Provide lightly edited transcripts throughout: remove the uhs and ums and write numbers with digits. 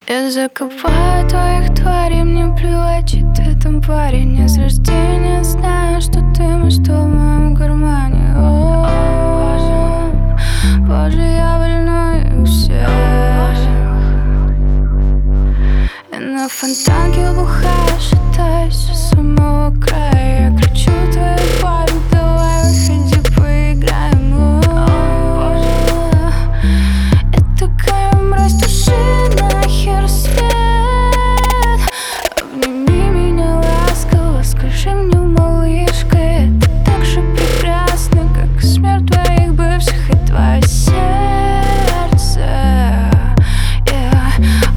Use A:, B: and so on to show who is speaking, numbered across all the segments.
A: Я закопаю твоих тварей, мне плевать, чей ты там парень. Я с рождения знаю, что ты мой, что в моем кармане. О, Боже, я больной у всех. Я на фонтанке бухаю, шатаюсь у самого края. Я кричу твою пару, давай выходи, поиграем. Я такая мразь, души нахер свет. Обними меня ласково, скажи мне, малышка, это так же прекрасно, как смерть твоих бывших и твое сердце. Я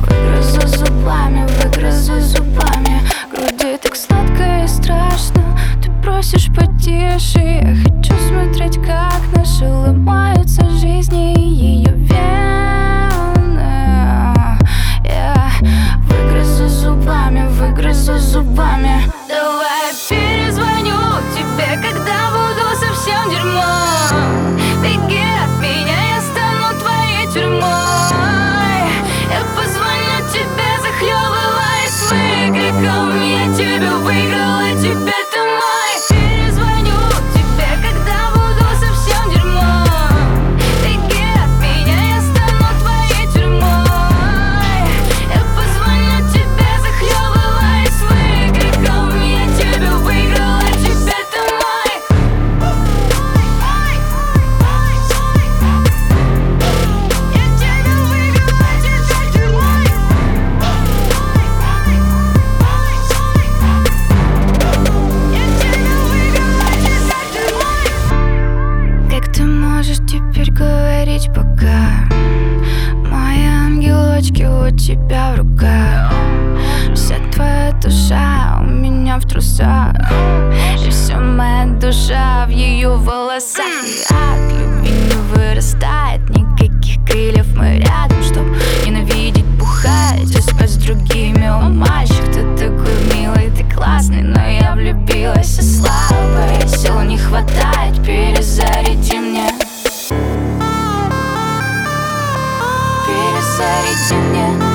A: выгрызу зубами груди, так сладко и страшно. Ты просишь потише, я хочу смотреть, как наши ломаются жизни и ее вены. Я выгрызу зубами. Давай перезвоню тебе, когда буду совсем дерьмом. Беги от меня, я стану твоей тюрьмой. Я позвоню тебе, захлебываясь выкриком: я тебя выиграла, теперь ты мой. Перезвоню тебе, когда буду совсем дерьмом. Беги от меня, я стану твоей тюрьмой. Я позвоню тебе, захлебываясь выкриком: я тебя выиграла, теперь ты мой. Я тебя выиграла, теперь ты мой. Как ты можешь теперь говорить, пока мои ангелочки у тебя в руках? Вся твоя душа у меня в трусах, и вся моя душа в ее волосах. И от любви не вырастает никаких крыльев. Мы рядом, чтоб ненавидеть, бухать и спать с другими. О, мальчик, ты такой милый, ты классный, но я влюбилась и слабая, сил не хватает, перезаряди мне. Перезаряди мне.